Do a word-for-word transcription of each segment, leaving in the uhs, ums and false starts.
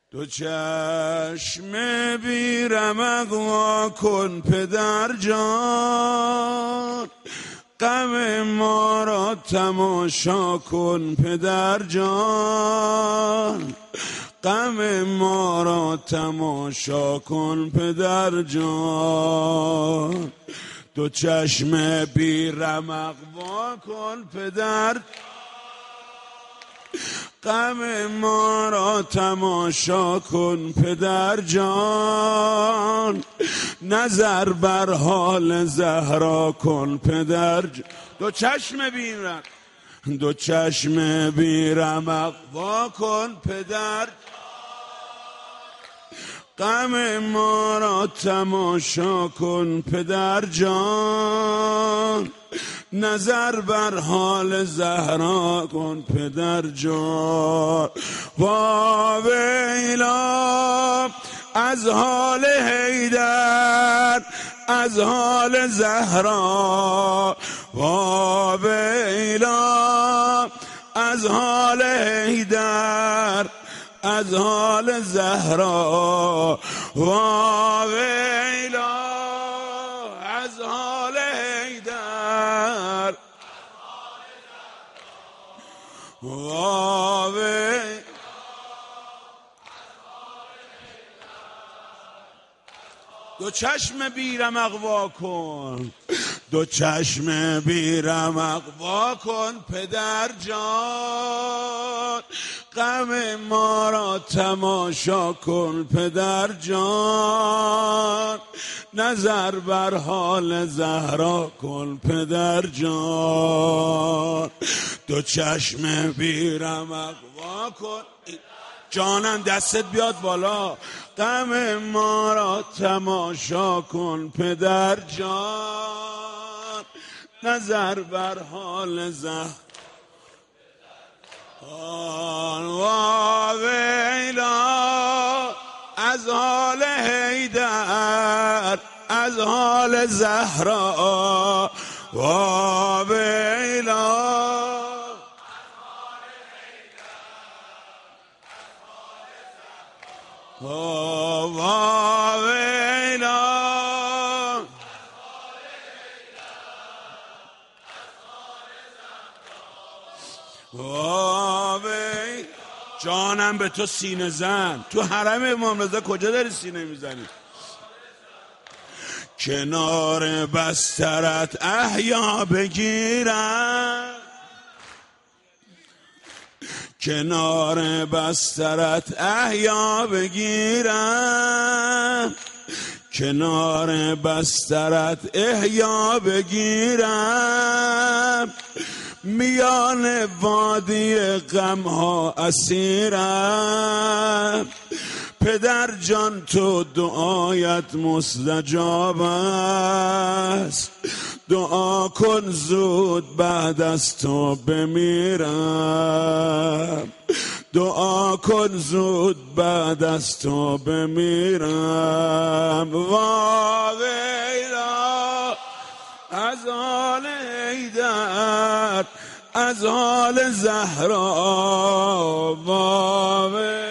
دو چشم بی رمق وا کن پدر جان، غم ما را تماشا کن پدر جان، غم ما را تماشا کن پدر جان. دو چشم بی رمق وا کن پدر، غم ما را تماشا کن پدر جان، نظر بر حال زهرا کن پدر جان. دو چشم بی رمق دو چشم بی رمق وا کن پدر، غم ما را تماشا کن پدر جان، نظر بر حال زهرا کن پدر جان. وا ویلا از حال حیدر، از حال زهرا، وا ویلا از حال حیدر، از حال زهرا، وا ویلا از حال حیدر، وا ویلا. دو چشم بی رمق وا کن، دو چشم بی رمق وا کن پدر جان، غم ما را تماشا کن پدر جان، نظر بر حال زهرا کن پدر جان. دو چشم بی رمق وا کن جانم، دستت بیاد بالا، غم ما را تماشا کن پدر جان، نظر بر حال زهرا. وا ویلا از حال حیدر، از حال زهرا، وا ویلا وا ویلا وا ویلا. جانم به تو سینه زن، تو حرم امام رضا کجا داری سینه میزنی؟ کنار بسترت احیا بگیرم، کنار بسترت احیا بگیرم، کنار بسترت احیا بگیرم، میان وادی غم ها اسیرم، پدر جان تو دعایت مستجاب است، دعا کن زود بعد از تو بمیرم، دعا کن زود بعد از تو بمیرم. وا ویلا از حال حیدر، از حال زهرا، وا ویلا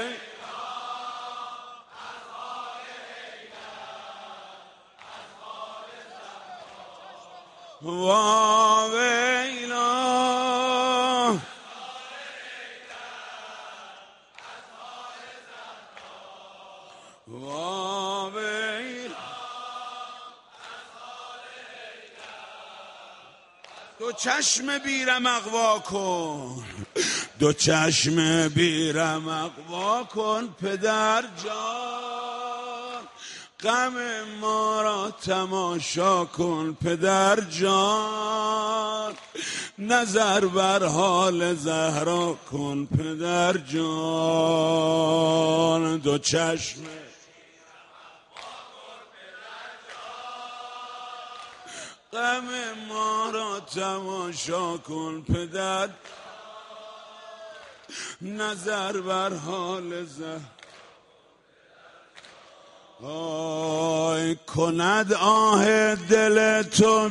وا ویلا وا ویلا. دو چشم بی رمق وا کن، دو چشم بی رمق وا کن پدر جان، غم ما را تماشا کن پدر جان، نظر بر حال زهرا کن پدر جان. دو چشم غم ما را تماشا کن پدر، نظر بر حال زهرا. آی کند آه دل تو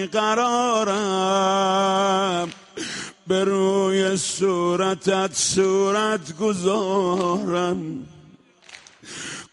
بیقرارم، به روی صورتت صورت گذارم،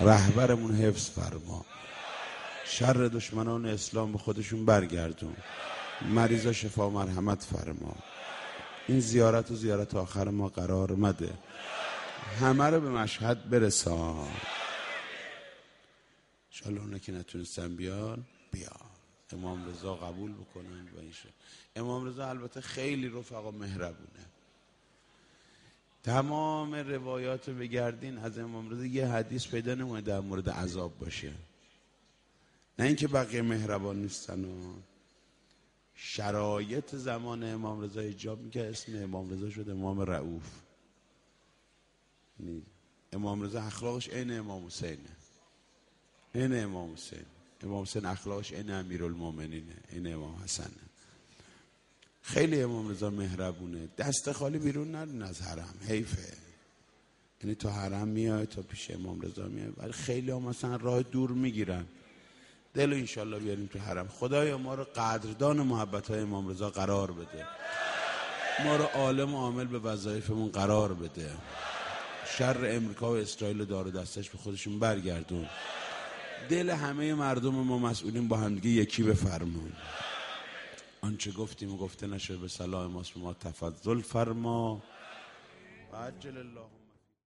رهبرمون حفظ فرما، شر دشمنان اسلام به خودشون برگردون، مریضا شفا و مرحمت فرما. این زیارت و زیارت آخر ما قرار مده، همه رو به مشهد برسان. انشالله اونه که نتونستن بیان بیان، امام رضا قبول بکنن و این شد. امام رضا البته خیلی رفقا مهربونه. تمام روایات رو بگردین از امام رضا یه حدیث پیدا نمونه در مورد عذاب باشه، نه اینکه بقیه مهربان نیستن. و شرایط زمان امام رضا ایجاب میگه اسم امام رضا شد امام رؤوف. امام رضا اخلاقش عین امام حسینه، عین امام حسین. امام حسین اخلاقش عین امیرالمومنینه، عین امام حسنه. خیلی امام رضا مهربونه. دست خالی بیرون نرین از حرم، حیفه. یعنی تو حرم میای، تا پیش امام رضا میای، ولی خیلی هم مثلا راه دور میگیرن. دل انشالله بیاریم تو حرم. خدایا ما رو قدردان محبت های امام رضا قرار بده، ما رو عالم و عامل به وظایفمون قرار بده. شر امریکا و اسرائیل دار و دستش به خودشون برگردون. دل همه مردم ما مسئولین با همدیگه یکی بفرمون. آنچه گفتیم و گفته نشه به صلاح ماست، ما تفضل فرما و عجل الله.